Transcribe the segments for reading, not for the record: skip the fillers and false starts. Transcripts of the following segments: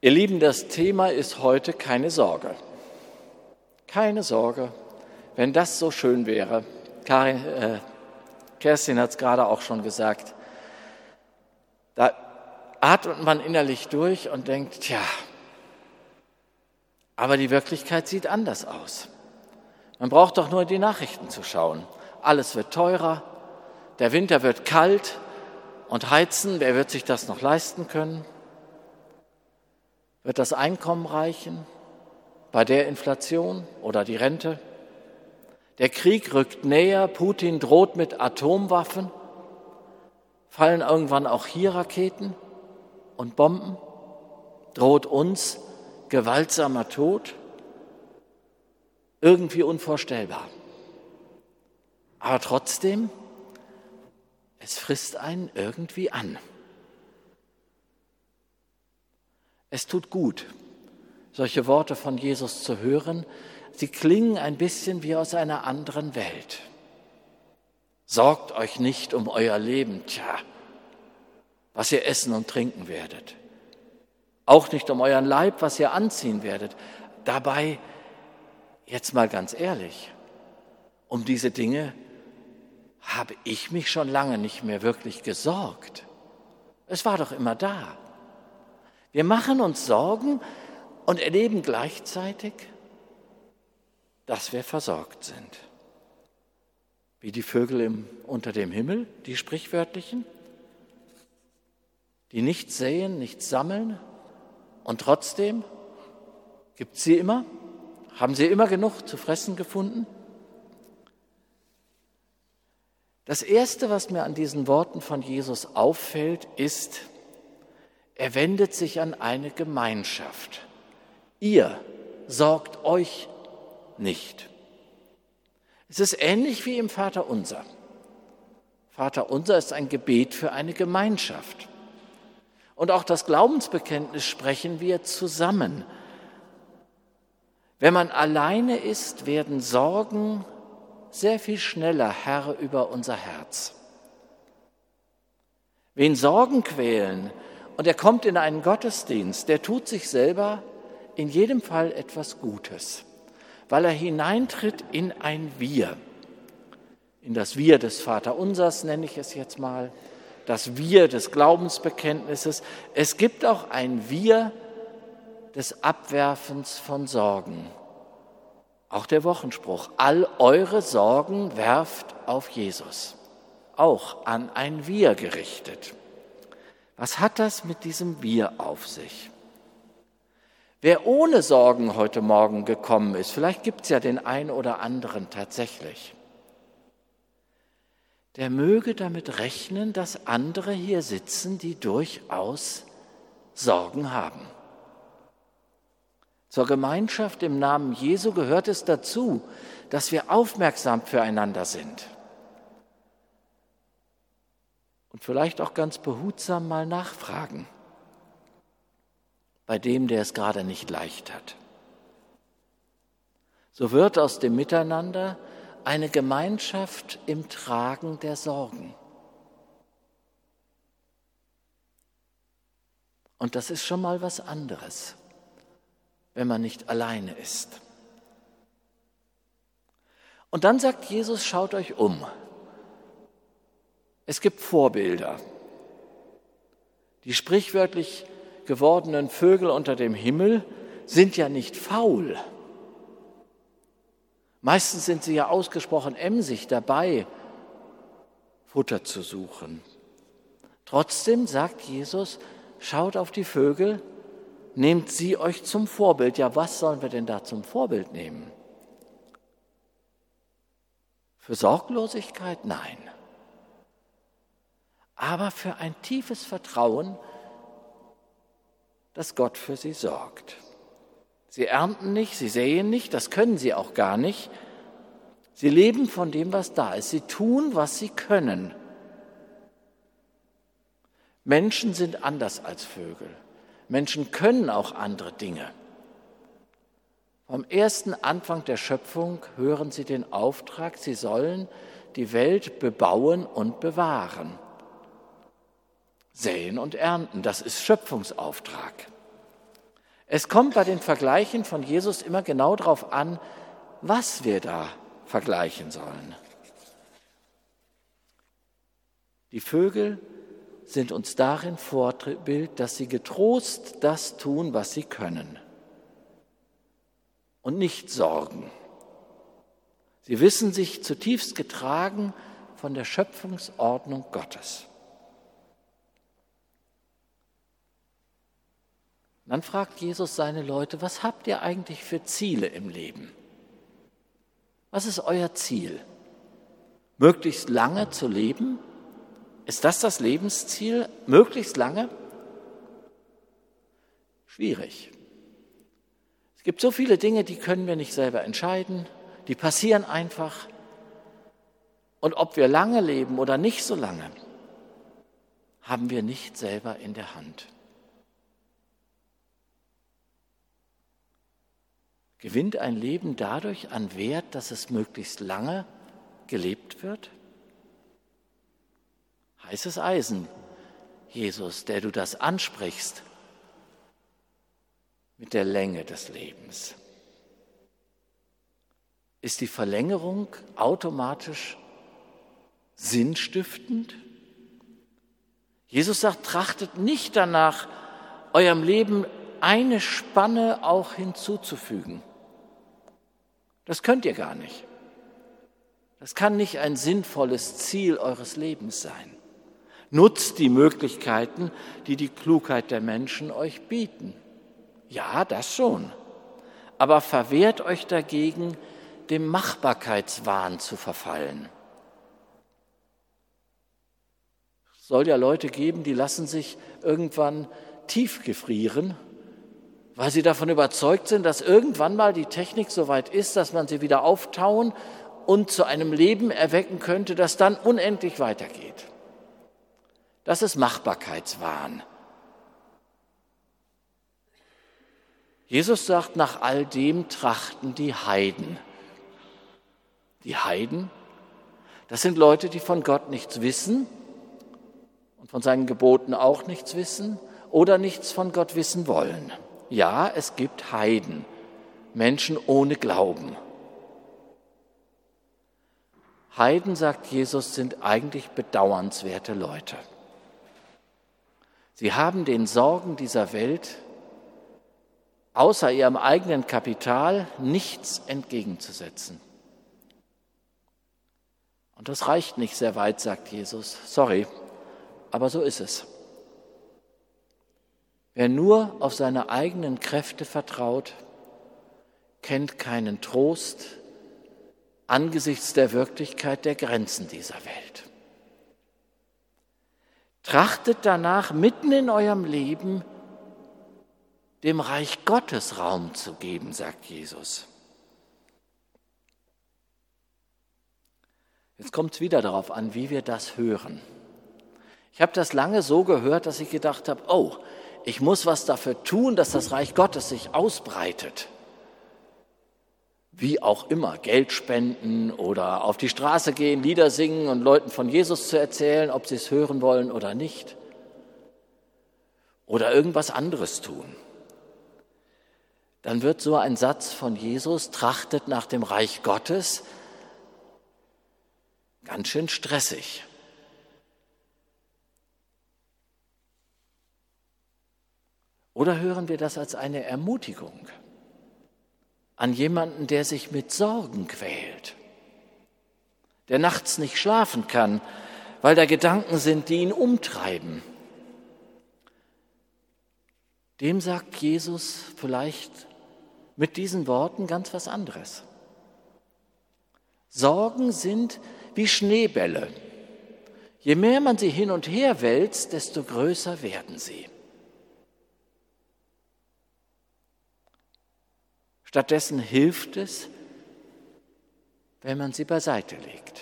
Ihr Lieben, das Thema ist heute keine Sorge. Keine Sorge, wenn das so schön wäre. Kerstin hat es gerade auch schon gesagt. Da atmet man innerlich durch und denkt, tja, aber die Wirklichkeit sieht anders aus. Man braucht doch nur in die Nachrichten zu schauen. Alles wird teurer, der Winter wird kalt und heizen, wer wird sich das noch leisten können? Wird das Einkommen reichen bei der Inflation oder die Rente? Der Krieg rückt näher, Putin droht mit Atomwaffen. Fallen irgendwann auch hier Raketen und Bomben? Droht uns gewaltsamer Tod? Irgendwie unvorstellbar. Aber trotzdem, es frisst einen irgendwie an. Es tut gut, solche Worte von Jesus zu hören. Sie klingen ein bisschen wie aus einer anderen Welt. Sorgt euch nicht um euer Leben, was ihr essen und trinken werdet. Auch nicht um euren Leib, was ihr anziehen werdet. Dabei, jetzt mal ganz ehrlich, um diese Dinge habe ich mich schon lange nicht mehr wirklich gesorgt. Es war doch immer da. Wir machen uns Sorgen und erleben gleichzeitig, dass wir versorgt sind. Wie die Vögel unter dem Himmel, die sprichwörtlichen, die nichts säen, nichts sammeln und trotzdem gibt es sie immer. Haben sie immer genug zu fressen gefunden? Das Erste, was mir an diesen Worten von Jesus auffällt, ist, er wendet sich an eine Gemeinschaft. Ihr sorgt euch nicht. Es ist ähnlich wie im Vaterunser. Vaterunser ist ein Gebet für eine Gemeinschaft. Und auch das Glaubensbekenntnis sprechen wir zusammen. Wenn man alleine ist, werden Sorgen sehr viel schneller Herr über unser Herz. Wen Sorgen quälen und er kommt in einen Gottesdienst, der tut sich selber in jedem Fall etwas Gutes, weil er hineintritt in ein Wir. In das Wir des Vaterunsers nenne ich es jetzt mal, das Wir des Glaubensbekenntnisses. Es gibt auch ein Wir des Abwerfens von Sorgen. Auch der Wochenspruch, all eure Sorgen werft auf Jesus. Auch an ein Wir gerichtet. Was hat das mit diesem Wir auf sich? Wer ohne Sorgen heute Morgen gekommen ist, vielleicht gibt es ja den einen oder anderen tatsächlich, der möge damit rechnen, dass andere hier sitzen, die durchaus Sorgen haben. Zur Gemeinschaft im Namen Jesu gehört es dazu, dass wir aufmerksam füreinander sind. Und vielleicht auch ganz behutsam mal nachfragen bei dem, der es gerade nicht leicht hat. So wird aus dem Miteinander eine Gemeinschaft im Tragen der Sorgen. Und das ist schon mal was anderes, wenn man nicht alleine ist. Und dann sagt Jesus, schaut euch um. Es gibt Vorbilder. Die sprichwörtlich gewordenen Vögel unter dem Himmel sind ja nicht faul. Meistens sind sie ja ausgesprochen emsig dabei, Futter zu suchen. Trotzdem sagt Jesus, schaut auf die Vögel, nehmt sie euch zum Vorbild. Ja, was sollen wir denn da zum Vorbild nehmen? Für Sorglosigkeit? Nein. Aber für ein tiefes Vertrauen, dass Gott für sie sorgt. Sie ernten nicht, sie säen nicht, das können sie auch gar nicht. Sie leben von dem, was da ist. Sie tun, was sie können. Menschen sind anders als Vögel. Menschen können auch andere Dinge. Vom ersten Anfang der Schöpfung hören sie den Auftrag, sie sollen die Welt bebauen und bewahren. Säen und ernten, das ist Schöpfungsauftrag. Es kommt bei den Vergleichen von Jesus immer genau darauf an, was wir da vergleichen sollen. Die Vögel sind uns darin Vorbild, dass sie getrost das tun, was sie können und nicht sorgen. Sie wissen sich zutiefst getragen von der Schöpfungsordnung Gottes. Dann fragt Jesus seine Leute, was habt ihr eigentlich für Ziele im Leben? Was ist euer Ziel? Möglichst lange zu leben? Ist das Lebensziel? Möglichst lange? Schwierig. Es gibt so viele Dinge, die können wir nicht selber entscheiden, die passieren einfach. Und ob wir lange leben oder nicht so lange, haben wir nicht selber in der Hand. Gewinnt ein Leben dadurch an Wert, dass es möglichst lange gelebt wird? Heißes Eisen, Jesus, der du das ansprichst mit der Länge des Lebens. Ist die Verlängerung automatisch sinnstiftend? Jesus sagt, trachtet nicht danach, eurem Leben eine Spanne auch hinzuzufügen. Das könnt ihr gar nicht. Das kann nicht ein sinnvolles Ziel eures Lebens sein. Nutzt die Möglichkeiten, die die Klugheit der Menschen euch bieten. Ja, das schon. Aber verwehrt euch dagegen, dem Machbarkeitswahn zu verfallen. Es soll ja Leute geben, die lassen sich irgendwann tiefgefrieren, weil sie davon überzeugt sind, dass irgendwann mal die Technik so weit ist, dass man sie wieder auftauen und zu einem Leben erwecken könnte, das dann unendlich weitergeht. Das ist Machbarkeitswahn. Jesus sagt, nach all dem trachten die Heiden. Die Heiden, das sind Leute, die von Gott nichts wissen und von seinen Geboten auch nichts wissen oder nichts von Gott wissen wollen. Ja, es gibt Heiden, Menschen ohne Glauben. Heiden, sagt Jesus, sind eigentlich bedauernswerte Leute. Sie haben den Sorgen dieser Welt außer ihrem eigenen Kapital nichts entgegenzusetzen. Und das reicht nicht sehr weit, sagt Jesus. Sorry, aber so ist es. Wer nur auf seine eigenen Kräfte vertraut, kennt keinen Trost angesichts der Wirklichkeit der Grenzen dieser Welt. Trachtet danach, mitten in eurem Leben dem Reich Gottes Raum zu geben, sagt Jesus. Jetzt kommt es wieder darauf an, wie wir das hören. Ich habe das lange so gehört, dass ich gedacht habe, oh, ich muss was dafür tun, dass das Reich Gottes sich ausbreitet. Wie auch immer, Geld spenden oder auf die Straße gehen, Lieder singen und Leuten von Jesus zu erzählen, ob sie es hören wollen oder nicht. Oder irgendwas anderes tun. Dann wird so ein Satz von Jesus, trachtet nach dem Reich Gottes, ganz schön stressig. Oder hören wir das als eine Ermutigung an jemanden, der sich mit Sorgen quält, der nachts nicht schlafen kann, weil da Gedanken sind, die ihn umtreiben? Dem sagt Jesus vielleicht mit diesen Worten ganz was anderes. Sorgen sind wie Schneebälle. Je mehr man sie hin und her wälzt, desto größer werden sie. Stattdessen hilft es, wenn man sie beiseite legt,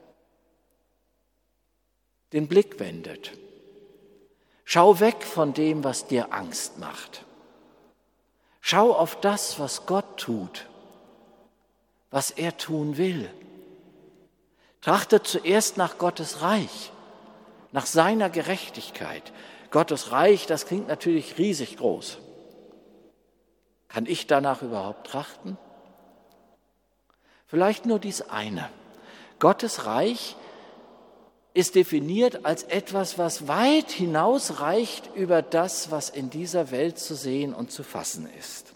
den Blick wendet. Schau weg von dem, was dir Angst macht. Schau auf das, was Gott tut, was er tun will. Trachte zuerst nach Gottes Reich, nach seiner Gerechtigkeit. Gottes Reich, das klingt natürlich riesig groß. Kann ich danach überhaupt trachten? Vielleicht nur dies eine. Gottes Reich ist definiert als etwas, was weit hinausreicht über das, was in dieser Welt zu sehen und zu fassen ist.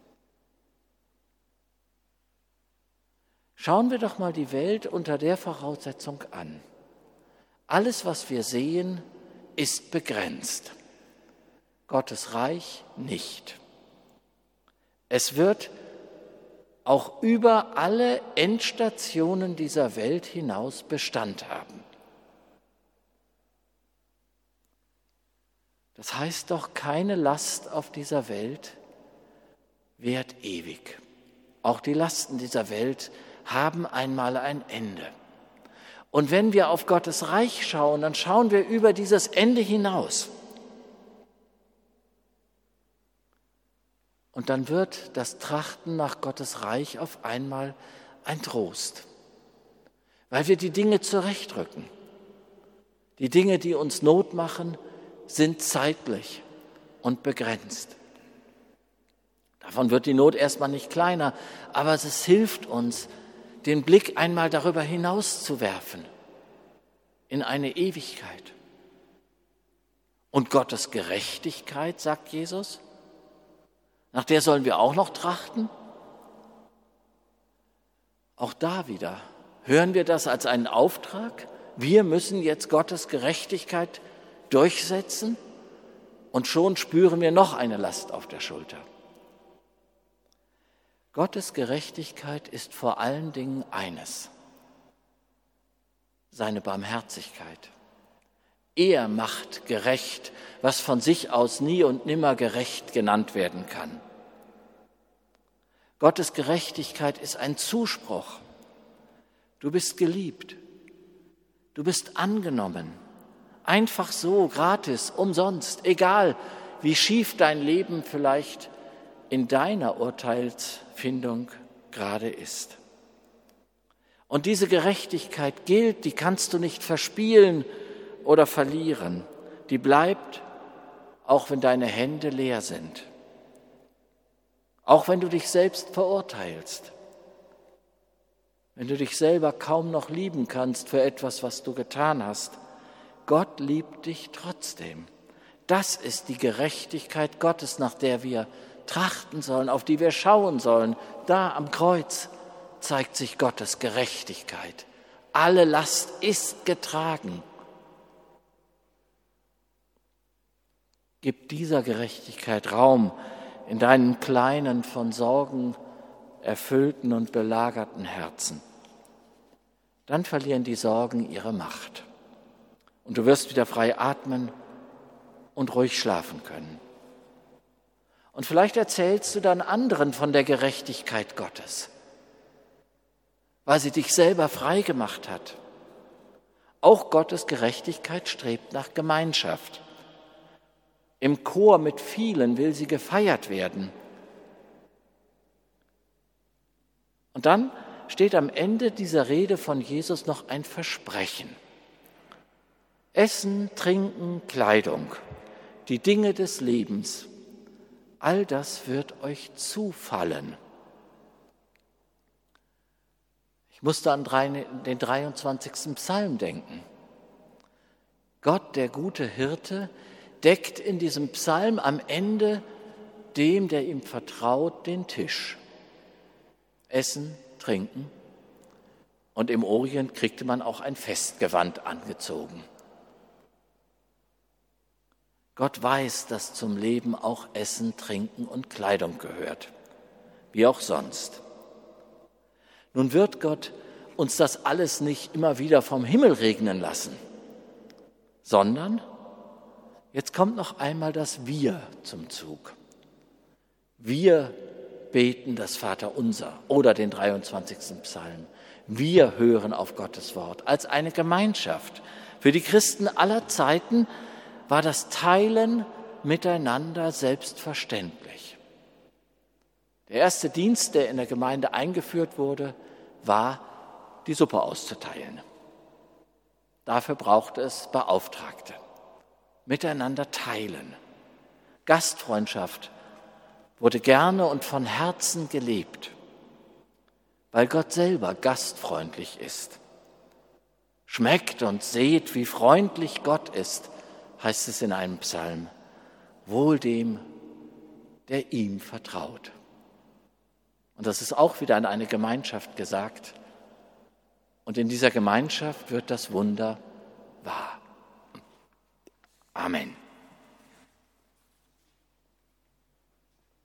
Schauen wir doch mal die Welt unter der Voraussetzung an. Alles, was wir sehen, ist begrenzt. Gottes Reich nicht. Es wird auch über alle Endstationen dieser Welt hinaus Bestand haben. Das heißt doch, keine Last auf dieser Welt währt ewig. Auch die Lasten dieser Welt haben einmal ein Ende. Und wenn wir auf Gottes Reich schauen, dann schauen wir über dieses Ende hinaus. Und dann wird das Trachten nach Gottes Reich auf einmal ein Trost, weil wir die Dinge zurechtrücken. Die Dinge, die uns Not machen, sind zeitlich und begrenzt. Davon wird die Not erstmal nicht kleiner, aber es hilft uns, den Blick einmal darüber hinaus zu werfen, in eine Ewigkeit. Und Gottes Gerechtigkeit, sagt Jesus, nach der sollen wir auch noch trachten? Auch da wieder hören wir das als einen Auftrag. Wir müssen jetzt Gottes Gerechtigkeit durchsetzen und schon spüren wir noch eine Last auf der Schulter. Gottes Gerechtigkeit ist vor allen Dingen eines: seine Barmherzigkeit. Er macht gerecht, was von sich aus nie und nimmer gerecht genannt werden kann. Gottes Gerechtigkeit ist ein Zuspruch. Du bist geliebt. Du bist angenommen. Einfach so, gratis, umsonst, egal wie schief dein Leben vielleicht in deiner Urteilsfindung gerade ist. Und diese Gerechtigkeit gilt, die kannst du nicht verspielen oder verlieren. Die bleibt, auch wenn deine Hände leer sind. Auch wenn du dich selbst verurteilst. Wenn du dich selber kaum noch lieben kannst für etwas, was du getan hast. Gott liebt dich trotzdem. Das ist die Gerechtigkeit Gottes, nach der wir trachten sollen, auf die wir schauen sollen. Da am Kreuz zeigt sich Gottes Gerechtigkeit. Alle Last ist getragen. Gib dieser Gerechtigkeit Raum in deinen kleinen, von Sorgen erfüllten und belagerten Herzen. Dann verlieren die Sorgen ihre Macht. Und du wirst wieder frei atmen und ruhig schlafen können. Und vielleicht erzählst du dann anderen von der Gerechtigkeit Gottes, weil sie dich selber frei gemacht hat. Auch Gottes Gerechtigkeit strebt nach Gemeinschaft. Im Chor mit vielen will sie gefeiert werden. Und dann steht am Ende dieser Rede von Jesus noch ein Versprechen. Essen, Trinken, Kleidung, die Dinge des Lebens, all das wird euch zufallen. Ich musste an den 23. Psalm denken. Gott, der gute Hirte, deckt in diesem Psalm am Ende dem, der ihm vertraut, den Tisch. Essen, trinken. Und im Orient kriegte man auch ein Festgewand angezogen. Gott weiß, dass zum Leben auch Essen, Trinken und Kleidung gehört, wie auch sonst. Nun wird Gott uns das alles nicht immer wieder vom Himmel regnen lassen, sondern jetzt kommt noch einmal das Wir zum Zug. Wir beten das Vaterunser oder den 23. Psalm. Wir hören auf Gottes Wort als eine Gemeinschaft. Für die Christen aller Zeiten war das Teilen miteinander selbstverständlich. Der erste Dienst, der in der Gemeinde eingeführt wurde, war, die Suppe auszuteilen. Dafür brauchte es Beauftragte. Miteinander teilen. Gastfreundschaft wurde gerne und von Herzen gelebt, weil Gott selber gastfreundlich ist. Schmeckt und seht, wie freundlich Gott ist, heißt es in einem Psalm. Wohl dem, der ihm vertraut. Und das ist auch wieder an eine Gemeinschaft gesagt. Und in dieser Gemeinschaft wird das Wunder wahr. Amen.